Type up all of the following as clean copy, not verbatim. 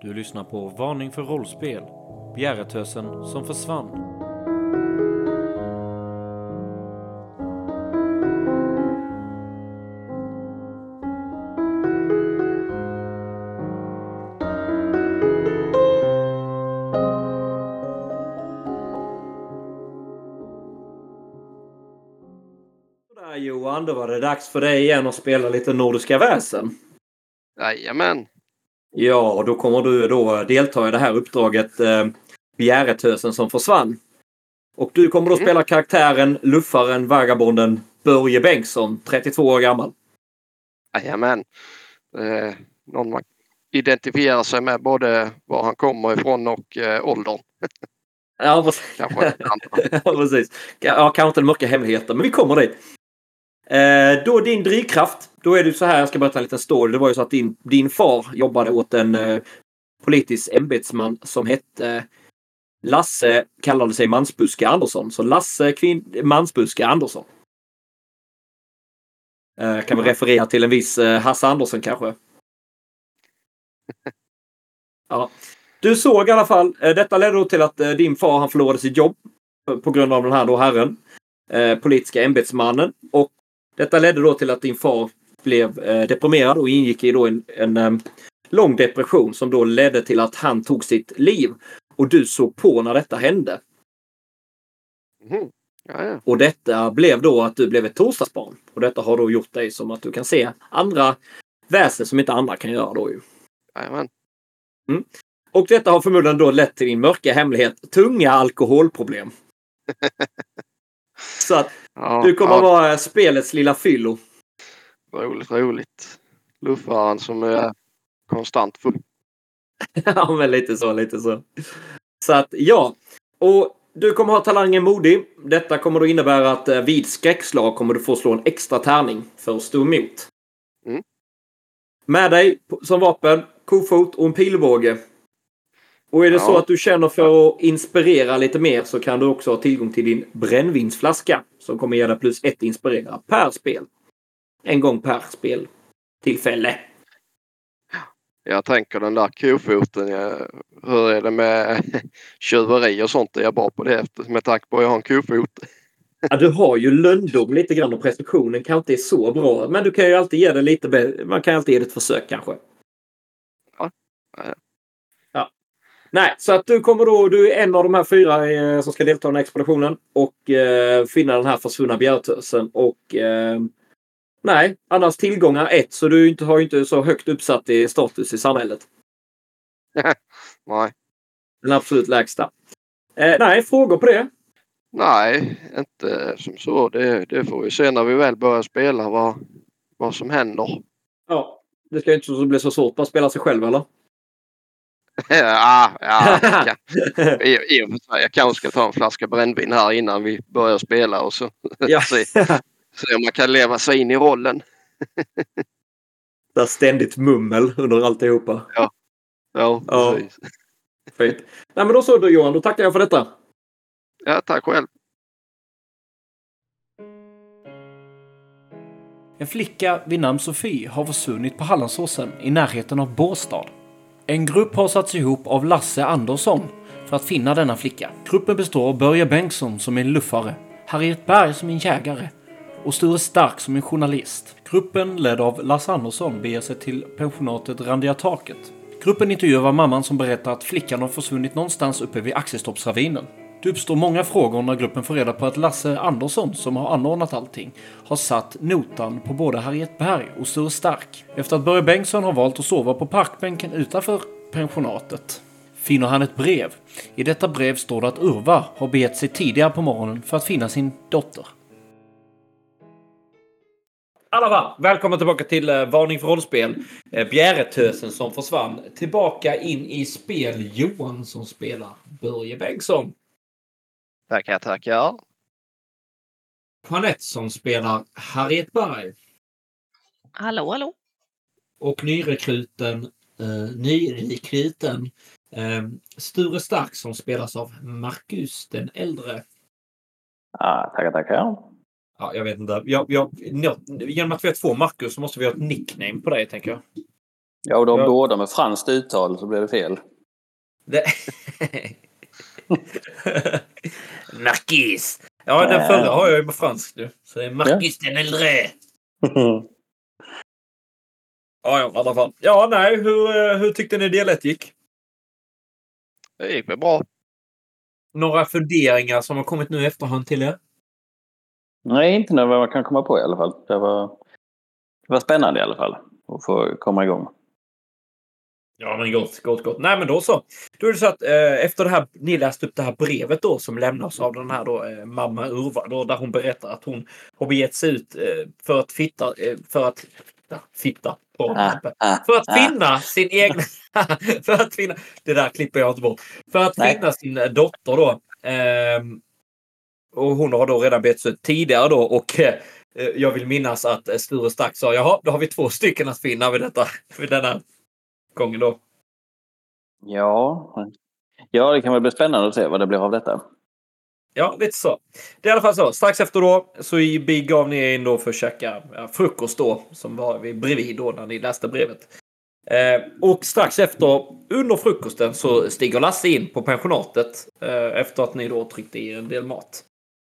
Du lyssnar på Varning för rollspel. Bjäretösen som försvann. Sådär Johan, då var det dags för dig igen att spela lite Nordiska väsen. Jajamän. Ja, och då kommer du då delta i det här uppdraget Bjäretösen som försvann. Och du kommer då spela karaktären, luffaren, vagabonden Börje Bengtsson, 32 år gammal. Jajamän. Någon man identifierar sig med både var han kommer ifrån och åldern. Ja, precis. Kanske ja, precis. Ja, kanske inte en mörka hemligheter, men vi kommer dit. Då din drivkraft, då är det så här, jag ska berätta en liten story. Det var ju så att din far jobbade åt en politisk ämbetsman som hette Lasse, kallade sig Mansbuske Andersson. Så Lasse Mansbuske Andersson. Kan vi referera till en viss Hasse Andersson kanske? Ja. Du såg i alla fall, detta ledde då till att din far han förlorade sitt jobb på grund av den här då herren, politiska ämbetsmannen. Och detta ledde då till att din far blev deprimerad och ingick i då en lång depression som då ledde till att han tog sitt liv. Och du såg på när detta hände. Mm. Ja. Och detta blev då att du blev ett torsdagsbarn. Och detta har då gjort dig som att du kan se andra väsen som inte andra kan göra då ju. Jajamän. Mm. Och detta har förmodligen då lett till din mörka hemlighet. Tunga alkoholproblem. Så att du kommer vara spelets lilla fyllo. Roligt. Luffaren som är konstant full. Ja, men lite så. Så att, ja. Och du kommer ha talangen modig. Detta kommer då innebära att vid skräckslag kommer du få slå en extra tärning för att stå emot. Mm. Med dig som vapen, kofot och en pilbåge. Och är det så att du känner för att inspirera lite mer så kan du också ha tillgång till din brännvinsflaska som kommer ge dig +1 inspirera per spel. En gång per speltillfälle. Jag tänker den där kofoten, hur är det med tjuveri och sånt? Är jag bra på det med tanke på att jag har en kofot? Ja, du har ju lönndom lite grann och precisionen kanske inte är så bra. Men du kan ju alltid ge det lite man kan alltid ge det ett försök kanske. Ja. Nej, så att du är en av de här 4 som ska delta i den här expeditionen och finna den här försvunna bjärtösen och nej, annars tillgångar 1 så du har ju inte så högt uppsatt i status i samhället. Nej. Den absolut lägsta. Nej, frågor på det? Nej, inte som så. Det får vi se när vi väl börjar spela vad som händer. Ja, det ska ju inte bli så svårt att spela sig själv, eller? Jag kanske ska ta en flaska brännvin här innan vi börjar spela och så se om man kan leva sig in i rollen. Det är ständigt mummel under alltihopa. Ja, precis. Fint. Nej, men då så då Johan, då tackar jag för detta. Ja, tack själv. En flicka vid namn Sofie har försvunnit på Hallandsåsen i närheten av Båstad. En grupp har satts ihop av Lasse Andersson för att finna denna flicka. Gruppen består av Börje Bengtsson som är en luffare, Harriet Berg som en jägare och Sture Stark som en journalist. Gruppen ledd av Lasse Andersson beger sig till pensionatet Randiataket. Gruppen intervjuar mamman som berättar att flickan har försvunnit någonstans uppe vid Axelstoppsravinen. Det uppstår många frågor när gruppen får reda på att Lasse Andersson, som har anordnat allting, har satt notan på både Harriet Berg och Sture Stark. Efter att Börje Bengtsson har valt att sova på parkbänken utanför pensionatet finner han ett brev. I detta brev står det att Urva har begett sig tidigare på morgonen för att finna sin dotter. Alla va, välkommen tillbaka till Varning för rollspel. Bjäretösen som försvann. Tillbaka in i spel Johan som spelar Börje Bengtsson. Tackar. Jeanette som spelar Harriet Berg. Hallå. Och nyrekruten Sture Stark som spelas av Marcus den äldre. Tackar. Ja, jag vet inte. Genom att vi har 2 Marcus så måste vi ha ett nickname på dig, tänker jag. Ja, och de båda med franskt uttal så blev det fel. Marquis. Ja, den förra har jag ju på fransk nu. Så det är Marquis den äldre. Ja, i alla fall. Ja, nej. Hur tyckte ni del 1 gick? Det gick väl bra. Några funderingar som har kommit nu i efterhand till er? Nej, inte när man kan komma på i alla fall. Det var spännande i alla fall att få komma igång. Ja, men gott. Nej, men då så. Då är det så att efter det här, ni läste upp det här brevet då som lämnas av den här då mamma Urva då, där hon berättar att hon har begett sig ut för att finna sin egen för att finna det där klipper jag inte bort. För att finna sin dotter då. Och hon har då redan begett sig ut tidigare då och jag vill minnas att Sture Stark sa jaha, då har vi 2 stycken att finna vid denna gången då. Ja, det kan väl bli spännande att se vad det blir av detta. Ja, lite så. Det är i alla fall så. Strax efter då så begav ni in då för att käka frukost då som var bredvid då när ni läste brevet. Och strax efter under frukosten så stiger Lasse in på pensionatet efter att ni då tryckte i en del mat.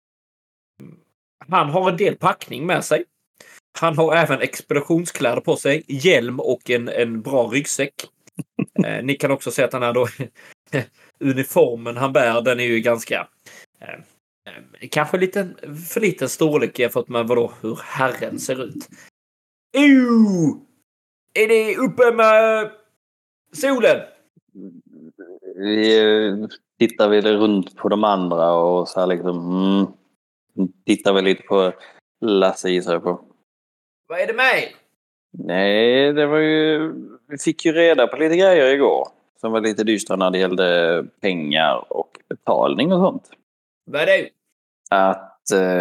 Han har en del packning med sig. Han har även expeditionskläder på sig, hjälm och en bra ryggsäck. Ni kan också se att den här då uniformen han bär, den är ju ganska kanske för liten storlek jämfört med hur herren ser ut. Är det uppe med solen? Vi tittar väl runt på de andra och så här liksom tittar väl lite på Lasse gissar jag på. Vad är det med? Nej, det var ju... Vi fick ju reda på lite grejer igår. Som var lite dystra när det gällde pengar och betalning och sånt. Vad är det? Att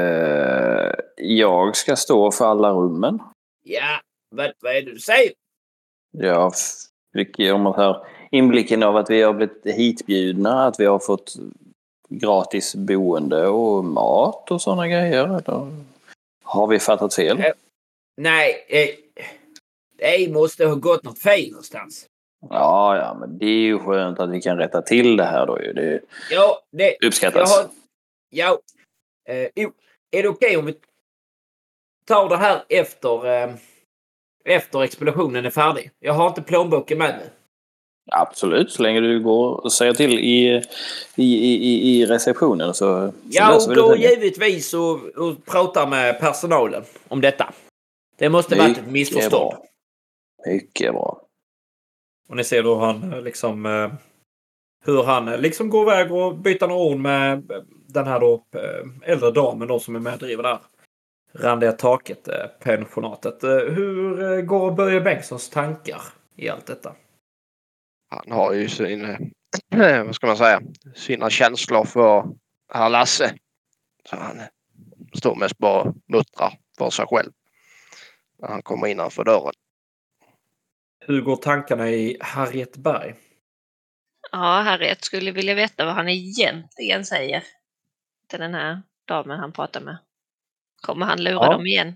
jag ska stå för alla rummen. Ja, vad är det du säger? Jag fick ju om att här inblicken av att vi har blivit hitbjudna. Att vi har fått gratis boende och mat och sådana grejer. Eller har vi fattat fel? Nej, det måste ha gått något fel någonstans. Ja, men det är ju skönt att vi kan rätta till det här då ju. Det uppskattas. Är det okej om vi tar det här efter expeditionen är färdig? Jag har inte plånboken med mig. Absolut, så länge du går och säger till i receptionen så jag går givetvis och pratar med personalen om detta. Det måste varit ett missförstånd. Mycket bra. Och ni ser då hur han liksom går iväg och byter några ord med den här då äldre damen då som är meddriven där. Randiga taket, pensionatet. Hur går Börje Bengtssons tankar i allt detta? Han har ju sina känslor för herr Lasse. Så han står mest bara muttrar för sig själv när han kommer innanför dörren. Hur går tankarna i Harriet Berg? Ja, Harriet skulle vilja veta vad han egentligen säger till den här damen han pratar med. Kommer han lura dem igen?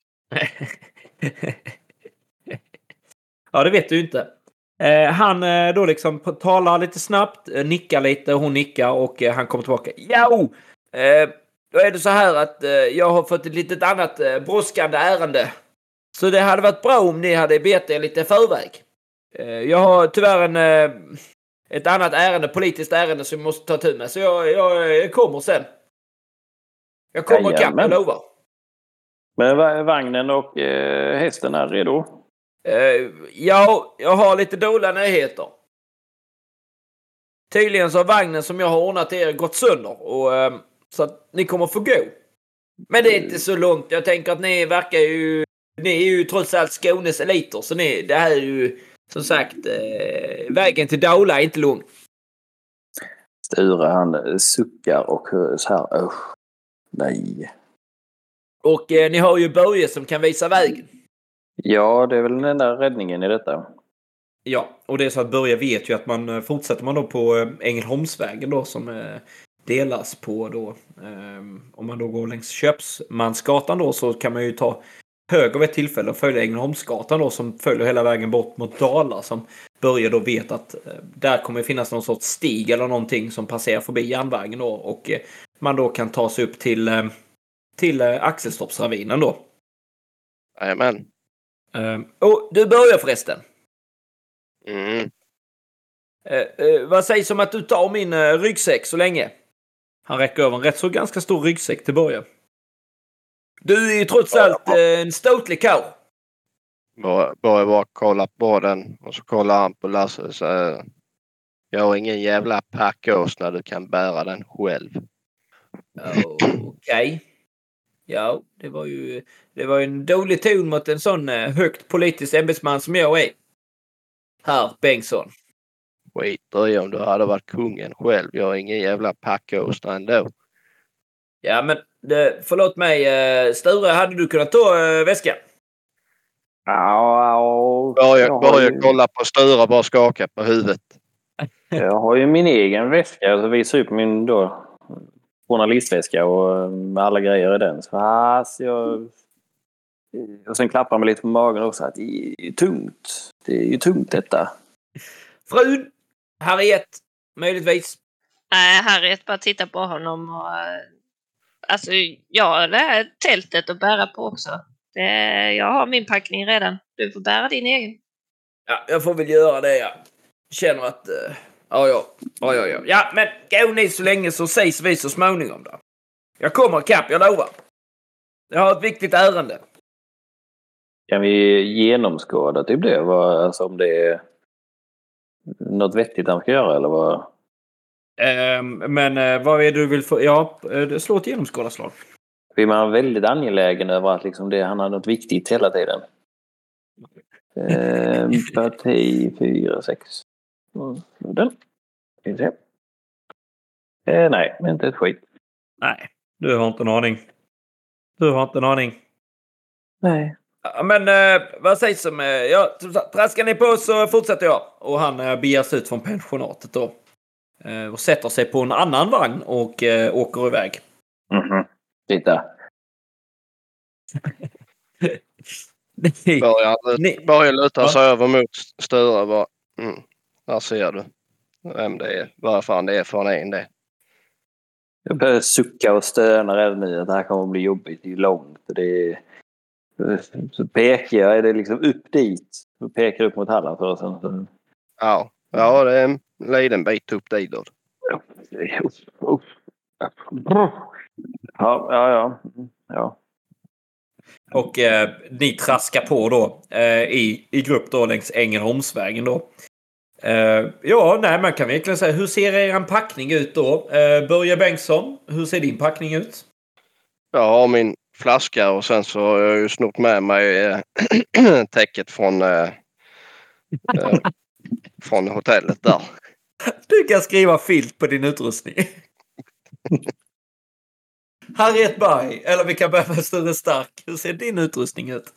Ja, det vet du inte. Han då liksom talar lite snabbt, nickar lite, hon nickar och han kommer tillbaka. Då är det så här att jag har fått ett litet annat brådskande ärende. Så det hade varit bra om ni hade bett er lite förväg. Jag har tyvärr ett annat ärende, politiskt ärende som jag måste ta tur med. Så jag kommer sen. Jag kommer och kan, jag lovar. Men vagnen och hästen är redo? Jag har lite dåliga nyheter. Tydligen så har vagnen som jag har ordnat er gått sönder. Och, så att ni kommer få gå. Men det är inte så långt. Jag tänker att ni är ju trots allt Skånes eliter. Så det här är ju som sagt vägen till Daula är inte lång. Sture han suckar och så här. Nej. Och ni har ju Börje som kan visa vägen. Ja, det är väl den enda räddningen i detta. Ja, och det är så att Börje vet ju att man fortsätter man då på Ängelholmsvägen då som delas på då. Om man då går längs Köpsmansgatan då så kan man ju ta höger vid ett tillfälle och följer Ängelholmsgatan då, som följer hela vägen bort mot Dala, som Börje då vet att där kommer finnas någon sorts stig eller någonting som passerar förbi järnvägen då, och man då kan ta sig upp till Axelstorpsravinen då. Jajamän. Och du börjar förresten. Mm. Vad sägs om att du tar min ryggsäck så länge? Han räcker över en rätt så ganska stor ryggsäck till början. Du är ju trots allt en ståtlig karl. Börjar bara kolla på den och så kollar han på Lasse och säger: jag har ingen jävla packås när du kan bära den själv. Okej. Ja, det var ju en dålig ton mot en sån högt politisk ämbetsman som jag är. Här, Bengtsson. Skiter i om du hade varit kungen själv. Jag har ingen jävla packås ändå. Ja, men förlåt mig, Sture, hade du kunnat ta väskan? Börja kolla på Sture, bara skaka på huvudet. Jag har ju min egen väska, och så visar upp min då journalistväska och med alla grejer i den. Så och sen klappar man lite på magen också, att det är ju tungt. Det är ju tungt detta. Frun, Harriet, möjligtvis. Nej, Harriet bara tittar på honom och... Alltså, ja, det här tältet att bära på också. Jag har min packning redan. Du får bära din egen. Ja, jag får väl göra det, ja. Känner att... Ja. Ja, men gå ni så länge, så sägs vi så småningom då. Jag kommer kapp, jag lovar. Jag har ett viktigt ärende. Kan vi genomskåda typ det? Alltså om det är något vettigt han ska göra, eller vad? Men vad är det du vill få? Ja, slå ett genomskådarslag. Blir man väldigt angelägen över att liksom han har något viktigt hela tiden. Parti 4, 6. Den. Nej, inte ett skit. Nej, du har inte en aning. Nej. Men vad sägs om... traskar ni på så fortsätter jag. Och han begärs ut från pensionatet då. Och sätter sig på en annan vagn och åker iväg. Titta. Börjar luta sig över mot Sture. Där ser du vem det är. Vad fan det är för en det. Jag börjar sucka och stöna redan nu att det här kommer att bli jobbigt. Det är långt. Så pekar jag, är det liksom upp dit. Och pekar upp mot Halland för sen. Ja, det är en liten bit upp dit då. Ja. Och ni traskar på då i grupp då längs Ängelholmsvägen då. Man kan verkligen säga, hur ser er packning ut då? Börje Bengtsson, hur ser din packning ut? Jag har min flaska och sen så har jag ju snott med mig täcket från hotellet där. Du kan skriva filt på din utrustning. Harriet Berg, eller vi kan börja med Sture Stark. Hur ser din utrustning ut?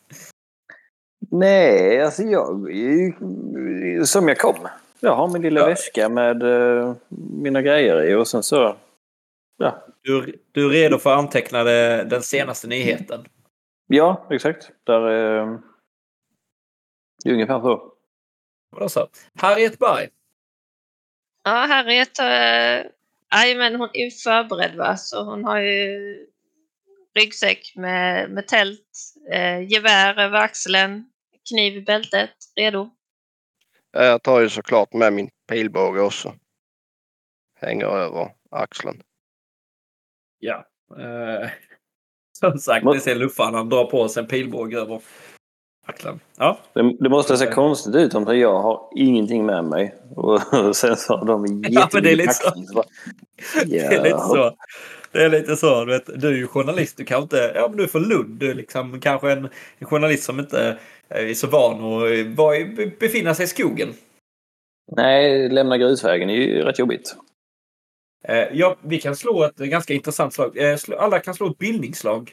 Nej, alltså som jag kom. Jag har min lilla väska med mina grejer i, och sen så... Ja. Du är redo för att anteckna den senaste nyheten? Ja, exakt. Det är ungefär så. Vad så? Harriet Berg? Ja, Harriet... men hon är ju förberedd, va? Så hon har ju ryggsäck med tält, gevär över axeln, kniv i bältet, redo. Jag tar ju såklart med min pilbåge också. Hänger över axeln. Ja. Som sagt, det ser luffan. Han drar på sig en pilbåge över axeln. Ja. Det måste se konstigt ut om jag har ingenting med mig. Och sen så har de jättemycket packning. Det är lite så. Det är lite så. Du vet, du är ju journalist. Du kan inte... Ja, men du är från Lund. Du är liksom kanske en journalist som inte är så van att befinna sig i skogen. Nej, lämna grusvägen är ju rätt jobbigt. Ja, vi kan slå ett ganska intressant slag. Alla kan slå ett bildningsslag.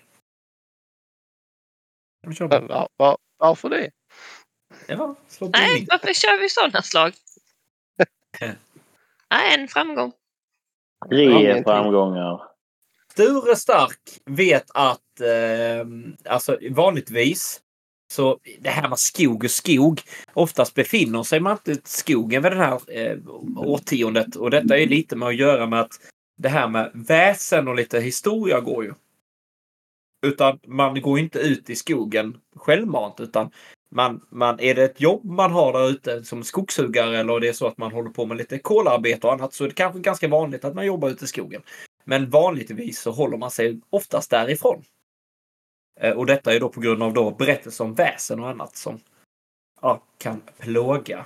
Varför det? Ja, slå bildning. Nej, varför kör vi sådana slag? Nej, en framgång. 3 framgångar. Sture Stark vet att alltså vanligtvis så det här med skog och skog, oftast befinner sig man inte i skogen vid det här årtiondet. Och detta är lite med att göra med att det här med väsen och lite historia går ju. Utan man går inte ut i skogen självmant, utan man är det ett jobb man har där ute som skogshuggare, eller det är så att man håller på med lite kolarbete och annat, så är det kanske ganska vanligt att man jobbar ute i skogen. Men vanligtvis så håller man sig oftast därifrån. Och detta är då på grund av då berättelser om väsen och annat som kan plåga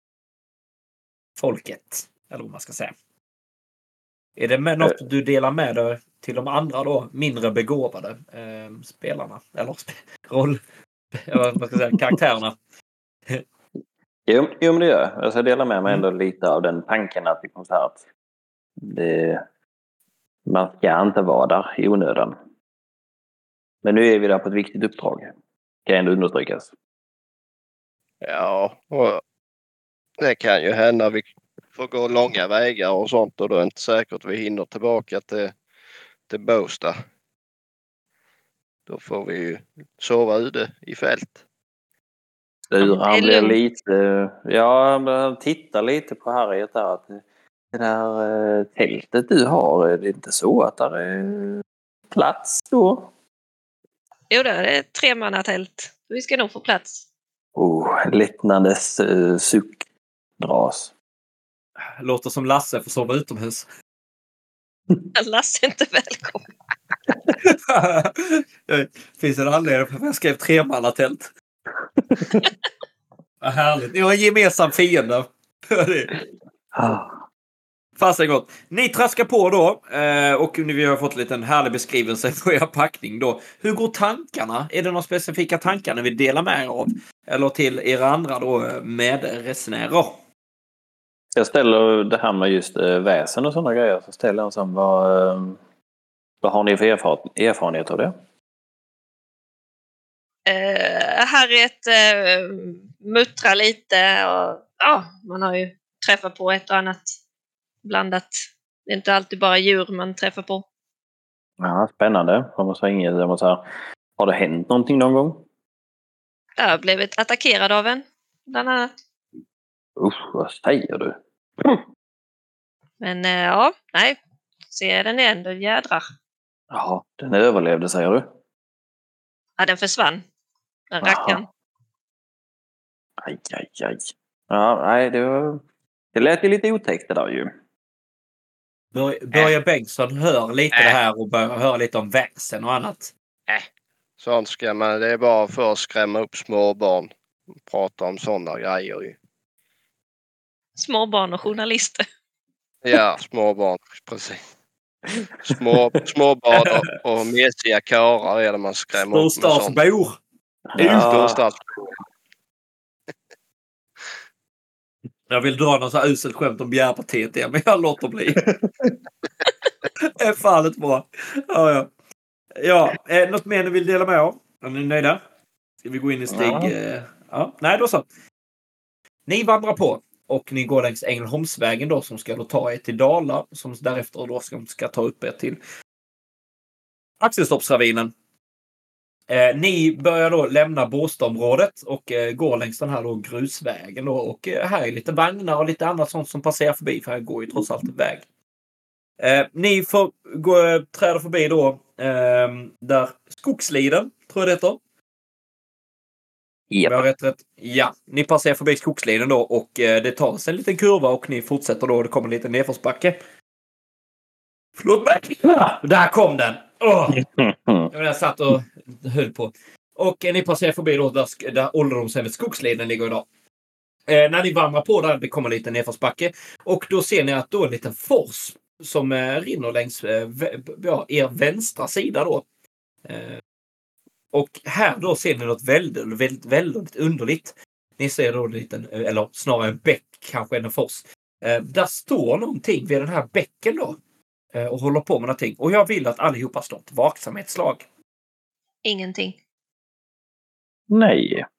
folket. Eller vad man ska säga. Är det med något du delar med dig till de andra då mindre begåvade spelarna? Eller vad ska jag säga, karaktärerna? Jo, men det gör jag. Alltså, jag delar med mig ändå lite av den tanken att liksom så här att man ska inte vara där i onödan. Men nu är vi där på ett viktigt uppdrag. Kan ändå understrykas. Ja, och det kan ju hända vi får gå långa vägar och sånt, och då är det inte säkert vi hinner tillbaka till Båstad. Då får vi ju sova ute i fält. Han blir lite... Ja, han tittar lite på Harriet där. Att det där tältet du har, är det inte så att där är plats då? Jo, det är ett 3-mannatält. Vi ska nog få plats. Lättnades suck dras. Låter som Lasse får sova utomhus. Lasse är inte välkommen. Finns en anledning för att jag skrev 3-mannatält. Vad härligt. Ni har en gemensam fiende. Fasen gott. Ni traskar på då. Och vi har fått en liten härlig beskrivelse på er packning då. Hur går tankarna? Är det några specifika tankar ni vill dela med er av? Eller till era andra då medresenärer? Jag ställer det här med just väsen och sådana grejer. Så ställer jag som vad har ni för erfarenhet av det? Harriet muttrar lite och man har ju träffat på ett och annat blandat. Det är inte alltid bara djur man träffar på. Ja, spännande. Har det hänt någonting någon gång? Jag har blivit attackerad av en, bland annat. Usch, vad säger du? Men nej. Se den igen, då jädrar. Ja, den överlevde, säger du? Ja, den försvann. Den rackaren. Aj. Ja, nej, det lät ju lite otäckt det där ju. Börje Bengtsson hör lite det här och börjar höra lite om väsen och annat. Sånt ska man, det är bara för att skrämma upp småbarn. Prata om sådana grejer ju. Småbarn och journalister. Ja, småbarn, precis. Småbarn och mesiga karlar är det man skrämmer upp med sånt. Storstadsbor. Storstadsbor. Jag vill dra någon så här uselt skämt om bjärpatet, men jag låter bli. Det är fallet bra. Ja, något mer ni vill dela med av? Är ni nöjda? Ska vi gå in i steg? Nej, då så. Ni vandrar på och ni går längs Ängelholmsvägen då, som ska då ta er till Dala, som därefter då ska ta upp er till Axelstoppsravinen. Ni börjar då lämna Båstadområdet och går längs den här då grusvägen då, och här är lite vagnar och lite annat sånt som passerar förbi, för här går ju trots allt en väg. Ni får träda förbi då där Skogsliden, tror jag det heter. Yep. Rätt. Ja, ni passerar förbi Skogsliden då, och det tar sig en liten kurva och ni fortsätter då, och det kommer en liten nedförsbacke. Förlåt mig! Där kom den! Jag satt och höll på. Och ni passerar förbi då där ålderdomshemmet Skogsliden ligger idag. När ni vandrar på där, det kommer en liten nedförsbacke. Och då ser ni att då är en liten fors som rinner längs er vänstra sida då. Och här då ser ni något väldigt underligt. Ni ser då en liten, eller snarare en bäck, kanske en fors. Där står någonting vid den här bäcken då. Och håller på med någonting. Och jag vill att allihopa slår ett vaksamhetslag. Ingenting. Nej.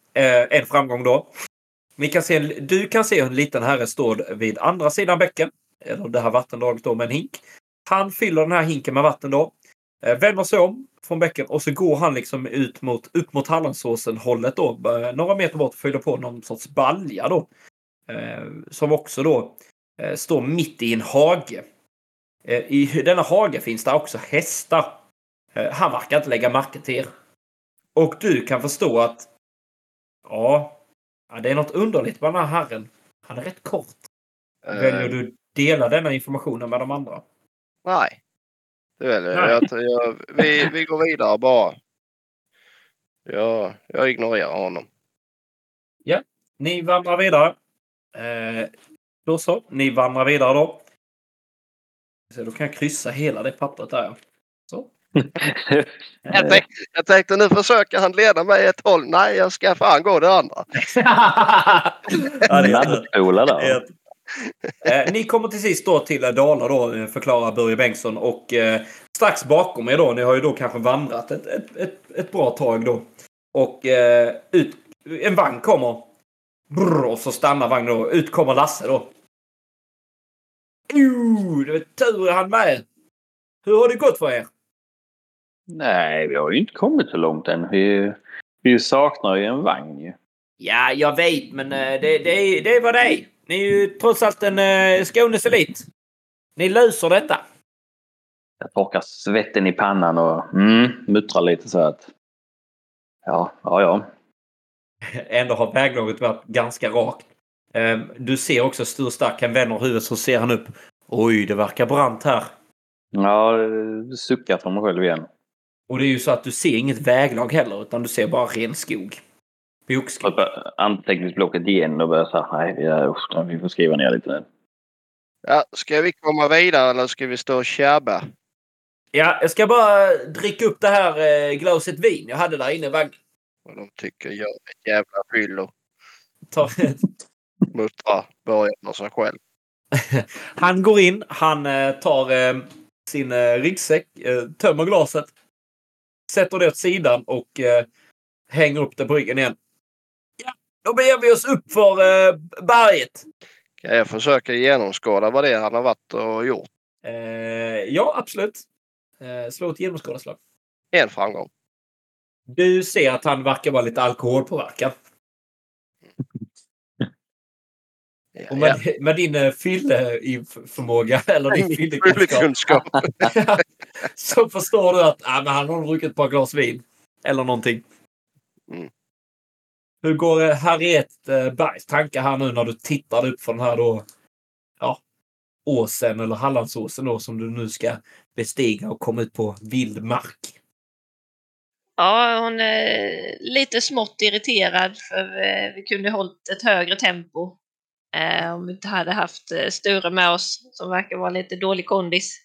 En framgång då. Du kan se en liten herre står vid andra sidan bäcken. eller det här vattendraget då med en hink. Han fyller den här hinken med vatten då. Vänder sig om från bäcken och så går han liksom upp mot Hallandsåsen hållet då. Några meter bort och fyller på någon sorts balja då. Som också då står mitt i en hage. I denna hage finns det också hästar. Han verkar inte lägga märke till er. Och du kan förstå att ja, det är något underligt med den här herren. Han är rätt kort. Väljer du dela denna informationen med de andra? Nej. Det väljer vi går vidare bara. Jag ignorerar honom. Ja, ni vandrar vidare. Då så, ni vandrar vidare då. Så då kan jag kryssa hela det pappret där. Så. Jag tänkte nu försöker han leda mig ett håll. Nej, jag ska fan gå det andra. Nattskola där. Ni kommer till sist då till Dala då, förklarar Börje Bengtsson. Och strax bakom er då, ni har ju då kanske vandrat ett bra tag då. Och en vagn kommer. Och så stannar vagnen då. Ut kommer Lasse då. Det var tur han med. Hur har det gått för er? Nej, vi har ju inte kommit så långt än. Vi saknar ju en vagn ju. Ja, jag vet, men det var det. Ni är ju trots allt en Skånes elit. Ni löser detta. Jag torkar svetten i pannan och muttrar lite så att... Ja. Ändå har väglaget varit ganska rakt. Du ser också Sture Stark, han vänder huvudet så ser han upp. Oj, det verkar brant här. Ja, suckar från mig själv igen. Och det är ju så att du ser inget väglag heller, utan du ser bara ren skog. Bokskog. Anteckningsblocket igen och börjar säga nej, vi får skriva ner lite nu. Ja, ska vi komma vidare eller ska vi stå och tjabba? Ja, jag ska bara dricka upp det här glaset vin jag hade där inne i vagnen. Och de tycker jag är ett jävla fyllo. Muttra börjar med sig själv. Han går in, han tar sin ryggsäck, tömmer glaset, sätter det åt sidan och hänger upp det på ryggen igen. Ja, då beger vi oss upp för berget. Kan jag försöka genomskåda vad det är han har varit och gjort? Ja, absolut. Slå ett genomskådarslag. En framgång. Du ser att han verkar vara lite alkoholpåverkad. Och med din fylleförmåga eller din fyllekunskap så förstår du att men han har druckit ett par glas vin. Eller någonting. Mm. Hur går Harriet Bergs tankar här nu när du tittar upp från den här då, åsen eller Hallandsåsen då, som du nu ska bestiga och komma ut på vild mark? Ja, hon är lite smått irriterad för vi kunde hållit ett högre tempo om vi inte hade haft Sture med oss som verkar vara lite dålig kondis.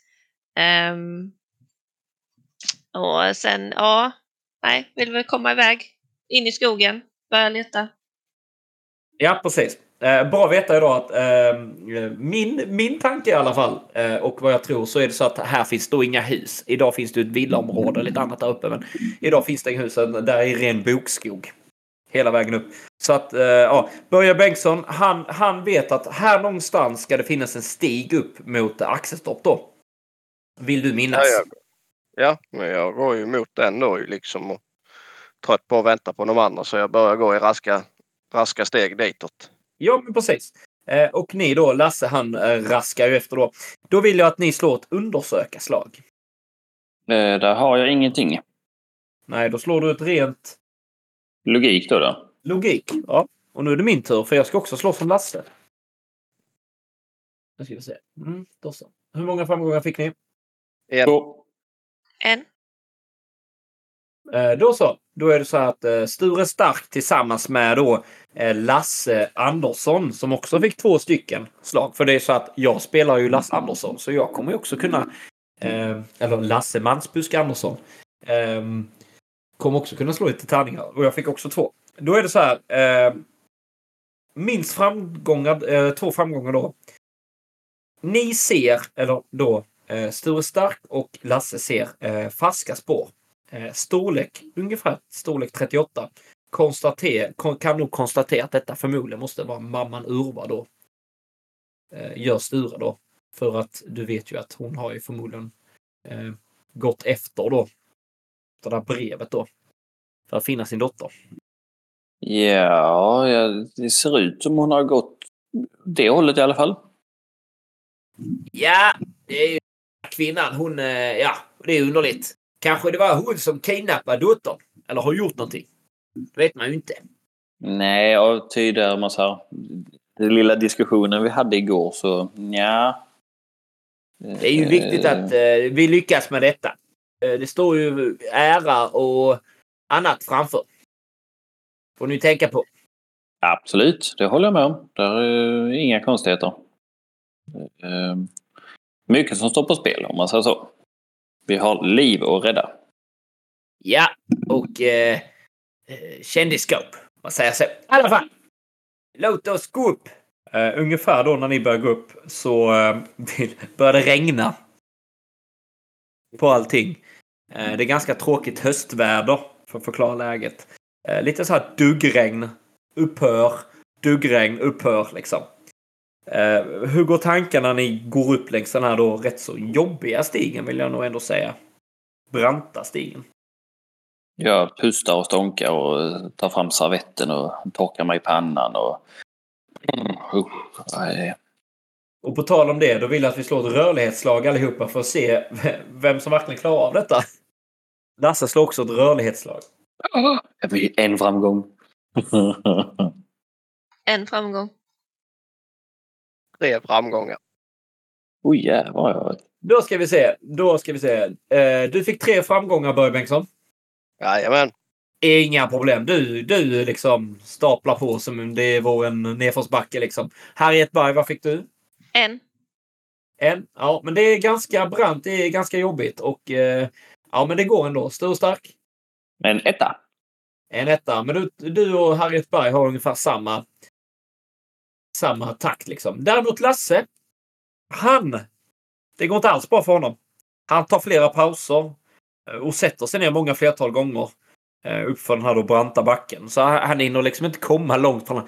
Och sen, vill vi komma iväg in i skogen, börja leta. Ja, precis. Bra att veta idag att min tanke i alla fall och vad jag tror så är det så att här finns då inga hus. Idag finns det ett villaområde och lite annat där uppe, men idag finns det inga hus. Där är ren bokskog hela vägen upp. Så att Börje Bengtsson, han vet att här någonstans ska det finnas en stig upp mot Axelstorp då. Vill du minnas? Ja, men jag går ju mot den då liksom och trött på att vänta på de andra, så jag börjar gå i raska steg ditåt. Ja, men precis. Och ni då, Lasse, han raskar ju efter då. Då vill jag att ni slår ett undersökarslag. Där har jag ingenting. Nej, då slår du ett rent... Logik då? Logik, ja. Och nu är det min tur, för jag ska också slå som Lasse. Nu ska vi se. Då så. Hur många framgångar fick ni? 1. 1. Då så. Då är det så att Sture Stark tillsammans med då Lasse Andersson som också fick 2 stycken slag. För det är så att jag spelar ju Lasse Andersson, så jag kommer ju också kunna eller Lasse Mansbusk Andersson kommer också kunna slå lite tärningar. Och jag fick också 2. Då är det så här minst framgångar, 2 framgångar då. Ni ser, eller då Sture Stark och Lasse ser färska spår. Storlek, ungefär storlek 38. Kan nog konstatera att detta förmodligen måste vara mamman Urva då. Gör Sture då. För att du vet ju att hon har ju förmodligen gått efter då. Det där brevet då. För att finna sin dotter. Ja, det ser ut som hon har gått det hållet i alla fall. Ja, det är ju kvinnan. Hon, ja, det är underligt. Kanske det var hon som kidnappade dottern. Eller har gjort någonting. Det vet man ju inte. Nej, och tyder man så här, den lilla diskussionen vi hade igår så ja. Det är ju viktigt att vi lyckas med detta. Det står ju ära och annat framför. Får ni tänka på. Absolut, det håller jag med om. Det är inga konstigheter. Mycket som står på spel om man säger så. Vi har liv att rädda. Ja, och kändisskap. Man säger så. I alla fall. Låt oss gå upp. Ungefär då när ni börjar gå upp så börjar det regna. På allting. Det är ganska tråkigt höstväder för att förklara läget. Lite så här duggregn upphör. Duggregn upphör liksom. Hur går tankarna när ni går upp längs den här då rätt så jobbiga stigen vill jag nog ändå säga. Branta stigen. Jag pustar och stånkar och tar fram servetten och torkar mig i pannan och... Och på tal om det, då vill jag att vi slår ett rörlighetslag allihopa för att se vem som verkligen klarar av detta. Lasse slår också ett rörlighetslag. En framgång. En framgång. 3 framgångar. Oj jävlar. Då ska vi se. Du fick 3 framgångar, Börje Bengtsson. Jajamän. Inga problem. Du liksom staplar på som om det var en nedförsbacke liksom. Harriet Berg, vad fick du? En? Ja, men det är ganska brant. Det är ganska jobbigt. Och ja, men det går ändå. Stor och stark. En etta. En etta. Men du och Harriet Berg har ungefär samma takt liksom. Däremot Lasse, det går inte alls bra för honom. Han tar flera pauser och sätter sig ner många flertal gånger uppför den här då branta backen. Så han hinner liksom inte komma långt från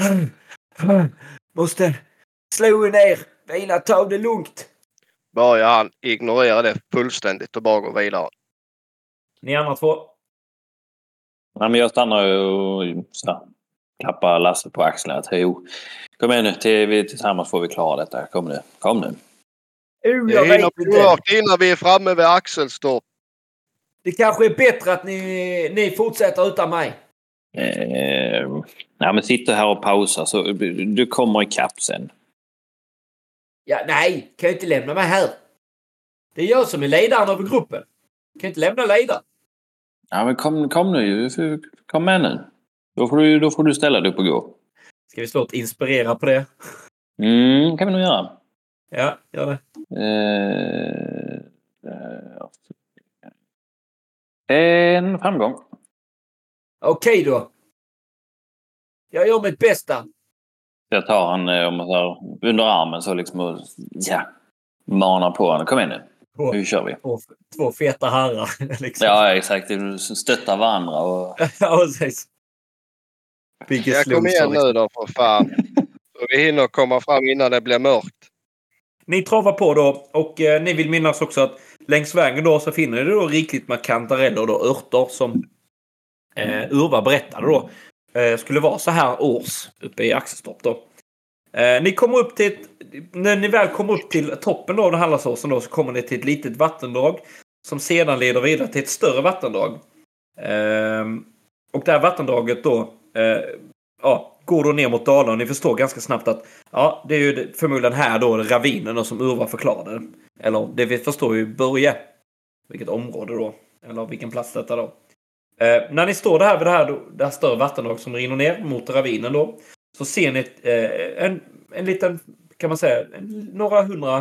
måste slå ner. Vila, ta det lugnt. Börjar han ignorera det fullständigt och bara gå vidare. Ni andra 2? Nej, men jag stannar och så klappar Lasse på axeln. Jo, kom igen nu. Tillsammans får vi klara detta. Kom nu. Vi hinner tillbaka innan vi är framme vid Axelstorp. Det kanske är bättre att ni fortsätter utan mig. Nej, men sitter här och pausar så du kommer i kapp sen. Ja, nej, kan jag inte lämna mig här. Det är jag som är ledaren över gruppen. Kan jag inte lämna ledaren. Ja, men kom nu. Kom med nu. Då får du ställa dig upp och gå. Ska vi slå ett inspirera på det? Kan vi nog göra. Ja, gör det. En framgång. Okej då. Jag gör mitt bästa. Jag tar han under armen så liksom och manar på honom. Kom igen nu. Nu kör vi. Två feta herrar. Liksom. Ja, exakt. Stöttar varandra. Och... ja, precis. Jag kommer igen nu då för fan. Så vi hinner komma fram innan det blir mörkt. Ni travar på då och ni vill minnas också att längs vägen då så finner ni då rikligt med kantareller och örter som Urva berättade då skulle vara så här års uppe i Axelstorp då. Ni kommer upp till när ni väl kommer upp till toppen då av den Hallandsåsen då så kommer ni till ett litet vattendrag som sedan leder vidare till ett större vattendrag. Och det här vattendraget då går då ner mot Dalarna och ni förstår ganska snabbt att det är ju förmodligen här då ravinen som Urva förklarade. Eller det vi förstår ju Börje. Vilket område då. Eller vilken plats detta då. När ni står där vid det här större vattendrag som rinner ner mot ravinen då. Så ser ni en liten, kan man säga, några hundra,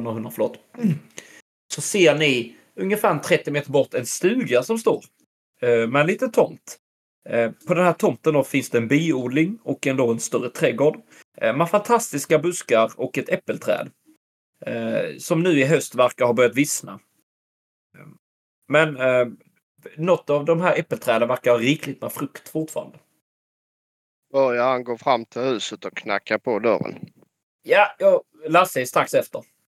så ser ni ungefär 30 meter bort en stuga som står. Med en liten tomt. På den här tomten då finns det en biodling och en större trädgård. Med fantastiska buskar och ett äppelträd. Som nu i höst verkar ha börjat vissna. Men något av de här äppelträden verkar ha rikligt med frukt fortfarande. Börjar han gå fram till huset och knacka på dörren. Ja, Lasse är strax efter.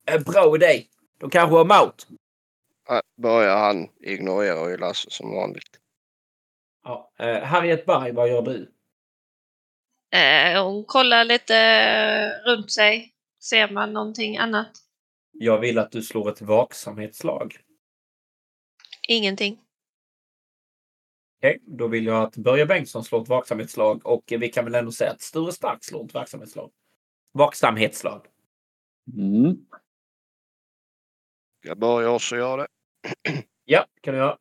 En bra idé. De kanske har mat. Börjar han ignorera ju Lasse som vanligt. Ja. Harriet Berg, vad gör du? Hon kollar lite runt sig. Ser man någonting annat? Jag vill att du slår ett vaksamhetslag. Ingenting. Okej, då vill jag att Börje Bengtsson slår ett vaksamhetslag. Och vi kan väl ändå säga att Sture Stark slår ett vaksamhetslag. Mm. Jag börjar också göra det. Ja, kan du göra.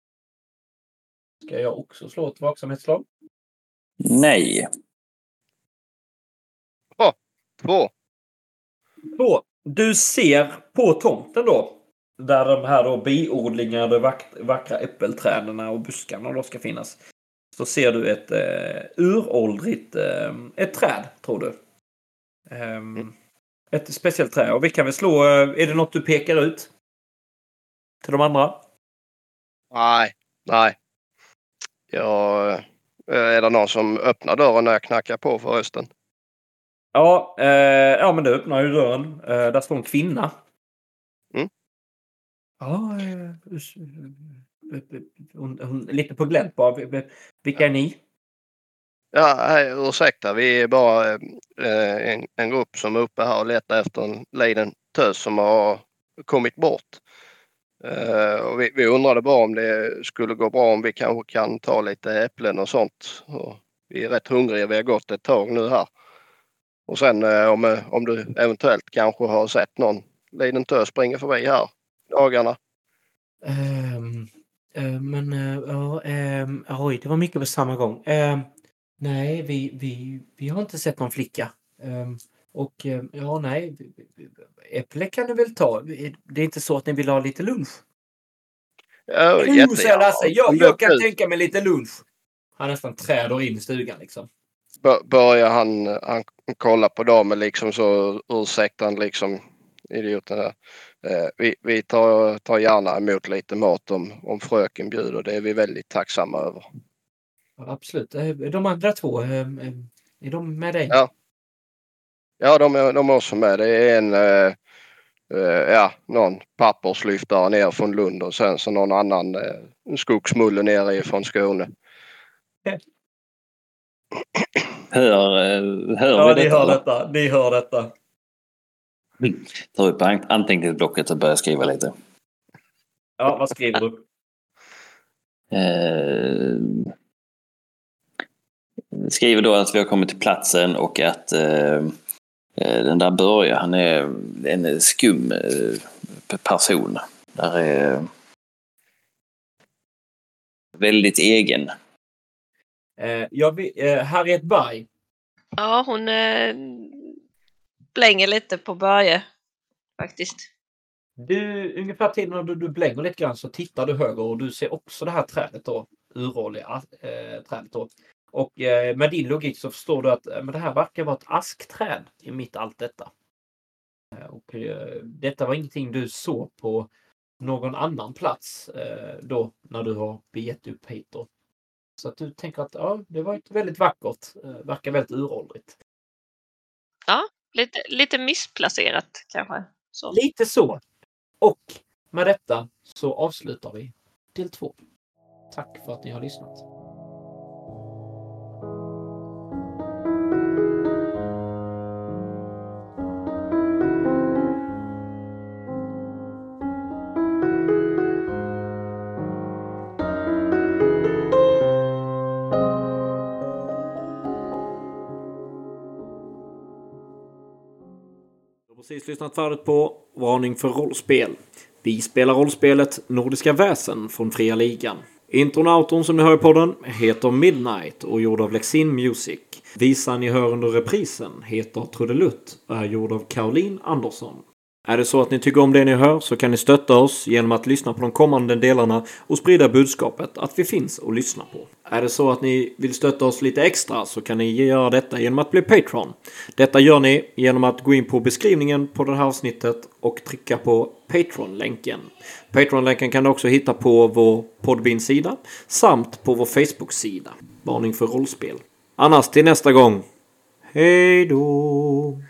Ska jag också slå ett vaksamhetslag? Nej. 2. Då, du ser på tomten då. Där de här då biodlingade vackra äppelträden och buskarna då ska finnas. Så ser du ett uråldrigt ett träd, tror du. Ett speciellt träd. Och vi kan väl slå... är det något du pekar ut? Till de andra? Nej. Är det någon som öppnar dörren när jag knackar på förresten? Ja, men det öppnar ju dörren. Där står en kvinna. Mm. Ja, hon är lite på glänt bara. Vilka är ni? Ja, hej, ursäkta. Vi är bara en grupp som är uppe här och letar efter en liten tös som har kommit bort. Och vi undrade bara om det skulle gå bra om vi kanske kan ta lite äpplen och sånt. Och vi är rätt hungriga. Vi har gått ett tag nu här. Och sen om du eventuellt kanske har sett någon liten tös springa förbi här dagarna. Oj, det var mycket på samma gång. Nej, vi har inte sett någon flicka. Äpple kan du väl ta. Det är inte så att ni vill ha lite lunch? Jättegärna. Jag kan tänka mig lite lunch. Han nästan träder in i stugan liksom. Börjar han kolla på damen liksom, så ursäktar han liksom idioten där. Vi tar gärna emot lite mat om fröken bjuder. Det är vi väldigt tacksamma över. Ja, absolut. De andra två, är de med dig? Ja, de är också med. Det är någon papperslyftare ner från Lund och sen så någon annan skogsmulle nere från Skåne. Hör vi detta? Ni hör detta. Ta upp anteckningsblocket och börja skriva lite. Ja, vad skriver du? Skriver då att vi har kommit till platsen och att den där Börje, han är en skum person. Där är väldigt egen. Harriet Berg. Ja, hon blänger lite på Börje faktiskt. Ungefär tiden när du blänger lite grann så tittar du höger och du ser också det här trädet då. Uråliga trädet då. Och med din logik så förstår du att men det här verkar vara ett askträd i mitt allt detta. Och detta var ingenting du såg på någon annan plats då när du har begett upp hit då. Så att du tänker att ja, det var ett väldigt vackert, verkar väldigt uråldrigt. Ja, lite missplacerat kanske. Så. Lite så. Och med detta så avslutar vi del 2. Tack för att ni har lyssnat. Precis lyssnat färdigt på Varning för rollspel. Vi spelar rollspelet Nordiska väsen från Fria Ligan. Intron och outron som ni hör i podden heter Midnight och gjord av Lexin Music. Visan ni hör under reprisen heter Trudelutt och är gjord av Caroline Andersson. Är det så att ni tycker om det ni hör så kan ni stötta oss genom att lyssna på de kommande delarna och sprida budskapet att vi finns att lyssna på. Är det så att ni vill stötta oss lite extra så kan ni göra detta genom att bli Patreon. Detta gör ni genom att gå in på beskrivningen på det här avsnittet och trycka på Patreon-länken. Patreon-länken kan du också hitta på vår Podbean-sida samt på vår Facebook-sida. Varning för rollspel. Annars till nästa gång. Hej då!